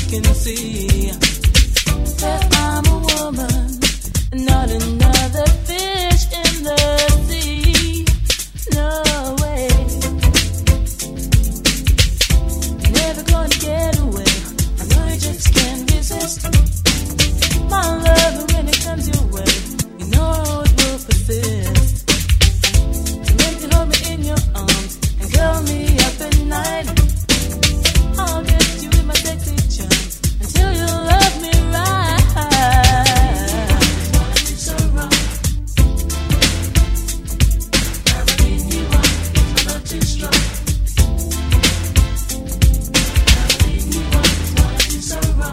can see that I'm a woman, not another fish in the sea. No way, never gonna get away. I know you just can't resist my love, when it comes your way, you know it will persist. To make you hold me in your arms and curl me up at night. I'll get you in my sexy charms until you love me right. So wrong. Never leave you up, my love too strong. Never leave you up, my love too so wrong.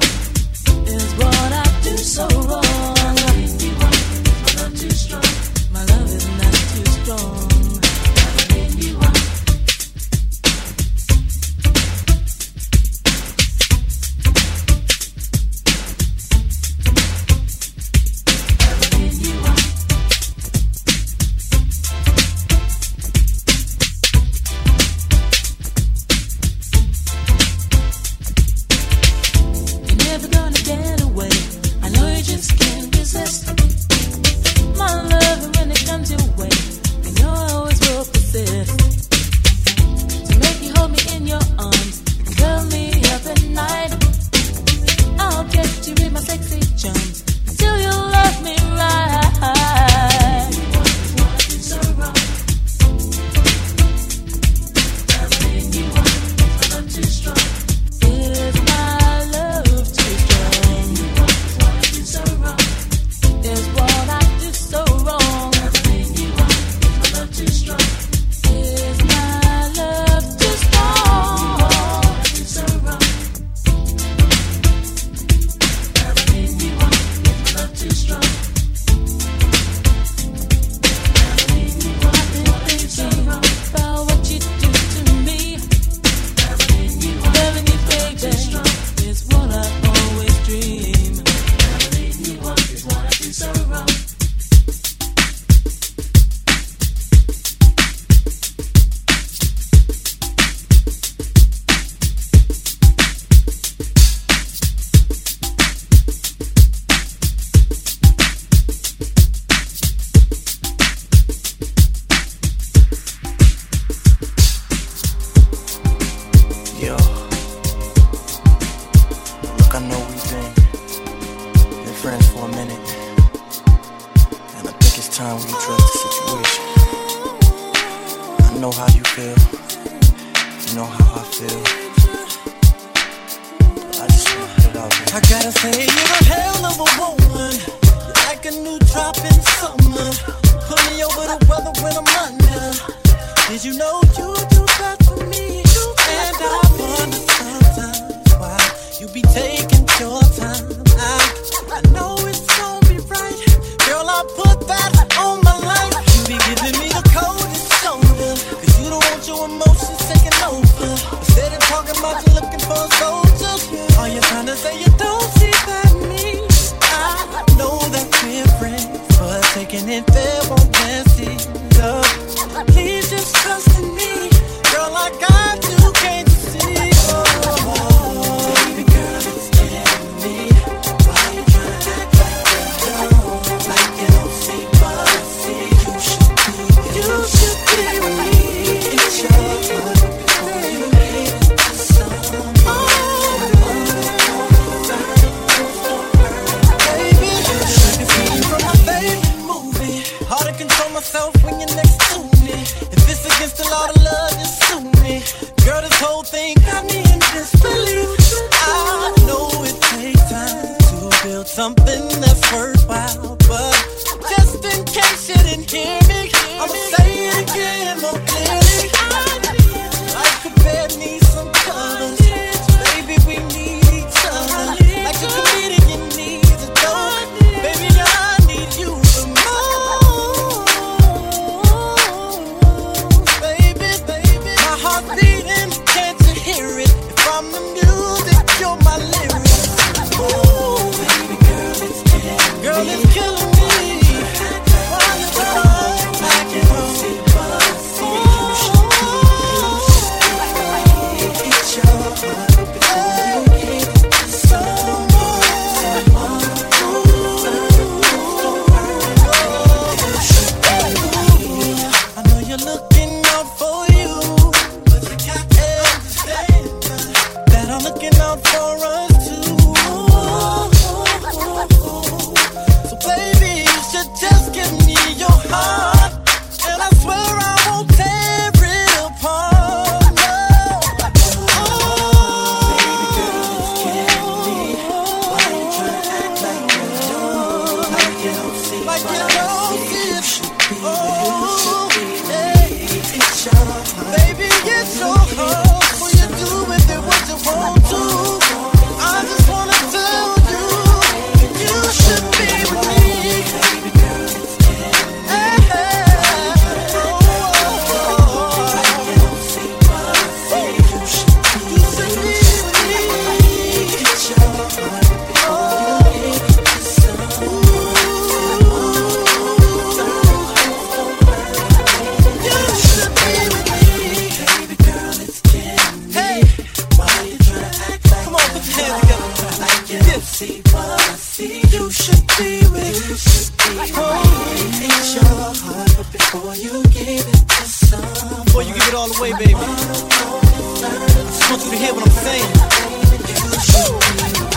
Is what I do so wrong. Never leave you up, my love too strong. My love is not too strong. Never leave you up. Oh out for us too. So baby, you should just give me your heart, and I swear I won't tear it apart. No. Baby girl, it's killing me. Why you trying to act like you don't? Like you don't see, like you don't see it. Baby, it's your heart. Will you do with it what you want to? I just wanna tell you, you should be with me. Baby girl, it's killing me. You should be with me. It's your heart. See what I see. You should be with me. It's your heart, but before you give it to someone, before you give it all away, baby, I just want you to hear what I'm saying. You should be with me.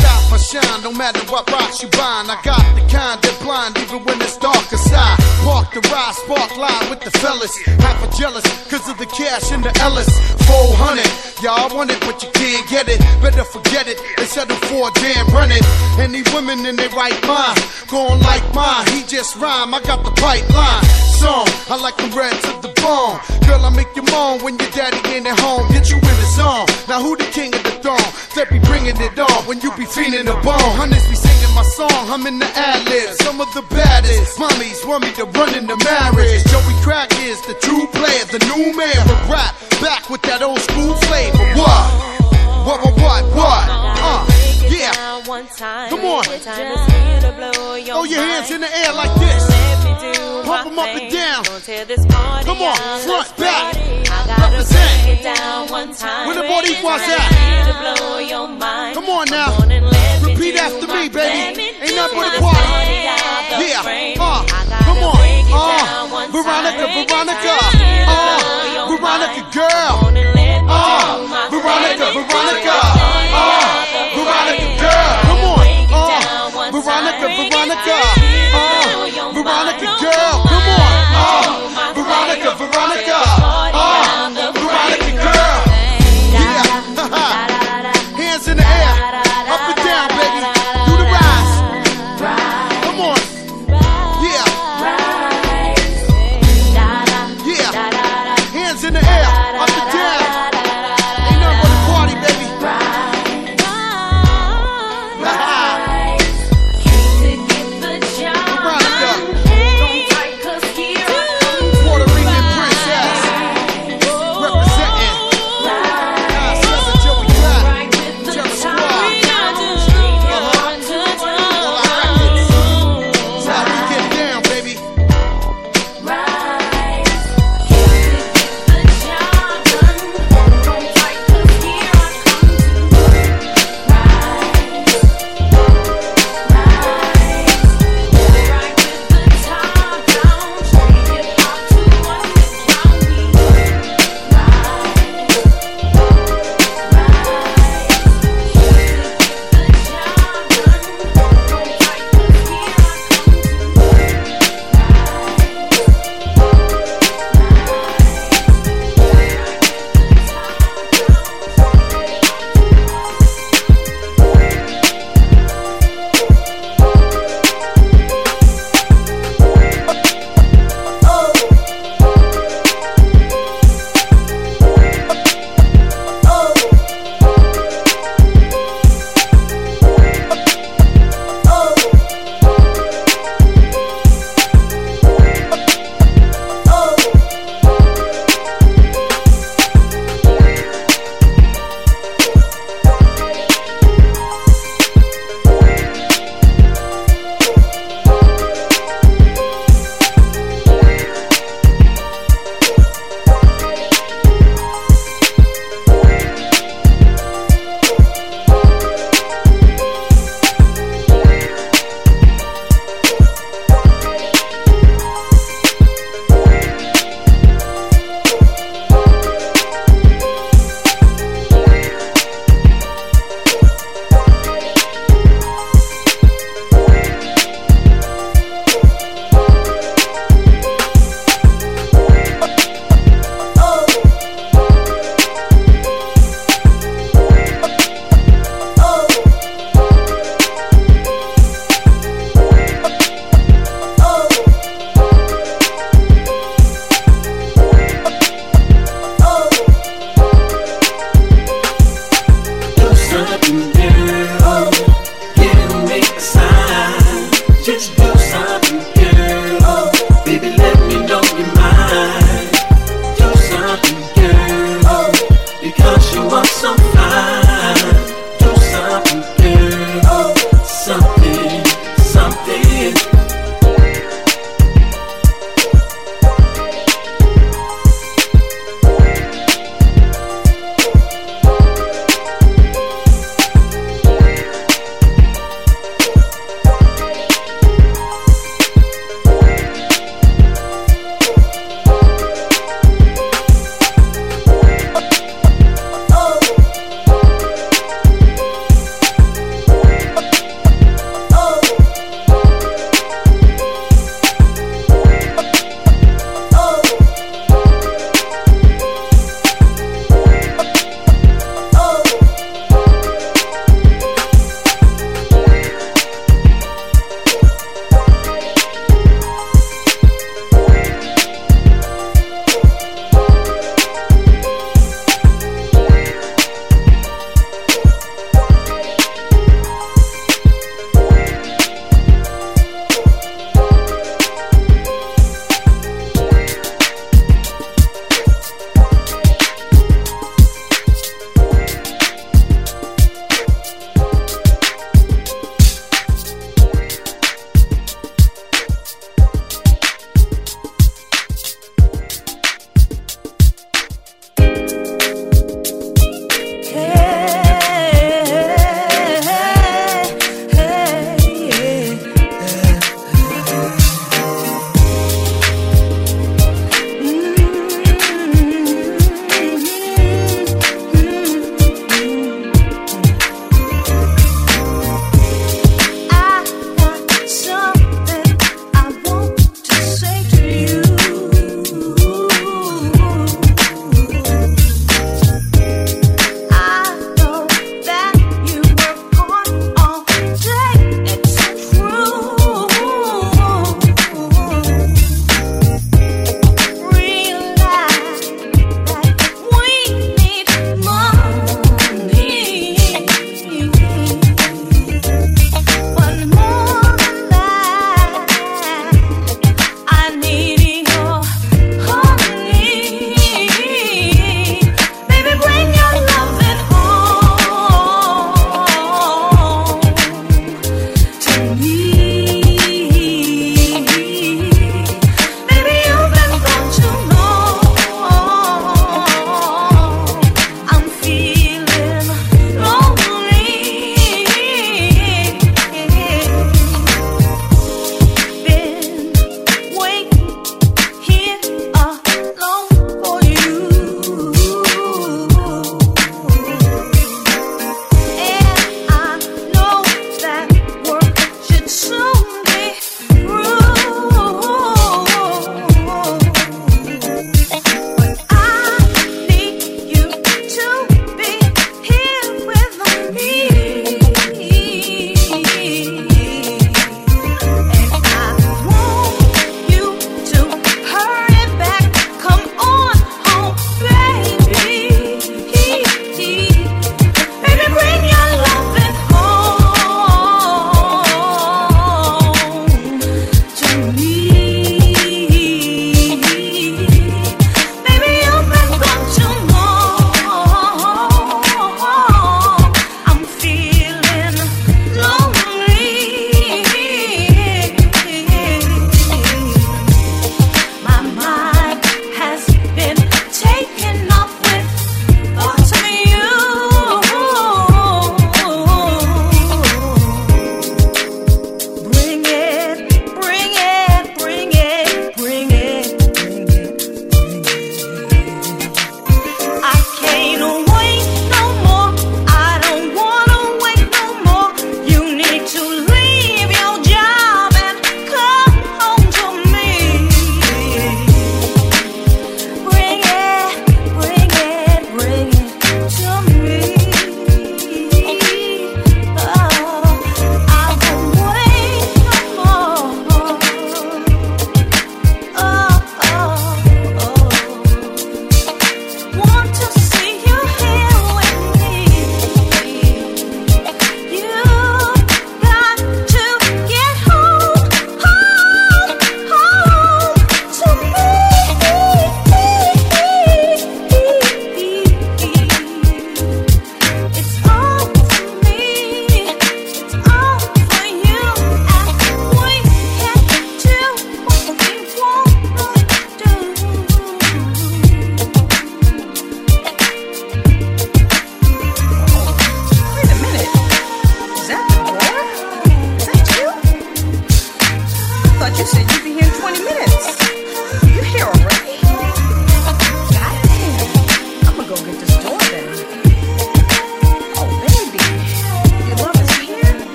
No matter what rocks you bind, I got the kind that blind even when it's dark inside. Park like the ride, spark line with the fellas. Half a jealous, cause of the cash in the Ellis. 400, y'all want it, but you can't get it. Better forget it, they settle for a damn run it. Any women in their right mind, going like mine, he just rhyme, I got the pipeline. Song, I like the red to the bone. Girl, I make you moan when your daddy ain't at home. Get you in the zone. Now who the king of the throne? That be bringing it on when you be feeling the bone. Hunters be singing my song, I'm in the ad-libs. Some of the baddest mommies want me to run in the marriage. Joey Crack is the true player, the new man with rap. Back with that old school flavor. What? Yeah. Come on. Throw your hands in the air like this. Pump them up and down. Come on, front, back. Represent. Where the Boricuas at? Come on now. Repeat after me, baby. Ain't nothing but a party. Yeah. Come on. Veronica. Veronica girl. Veronica. Veronica girl. Come on. Veronica. Veronica girl. Come on. Veronica girl. Yeah. Hands in the air. Up and down, baby. Do the rise. Come on. Yeah. Yeah. Hands in the air. Up and down.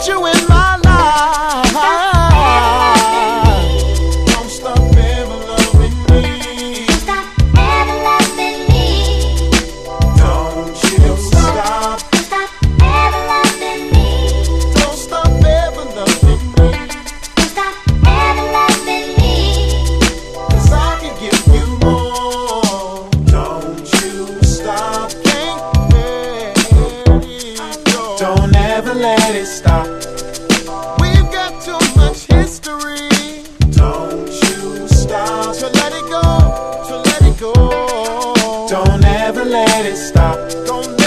want you in my life. Don't stop ever loving me. Stop ever loving me. Don't you stop. Stop ever loving me. Don't stop ever loving me. Stop ever loving me. 'Cause I can give you more. Don't you stop. Can't let it go. Don't ever let it stop. We've got too much history. Don't you stop. So let it go. So let it go. Don't ever let it stop. Don't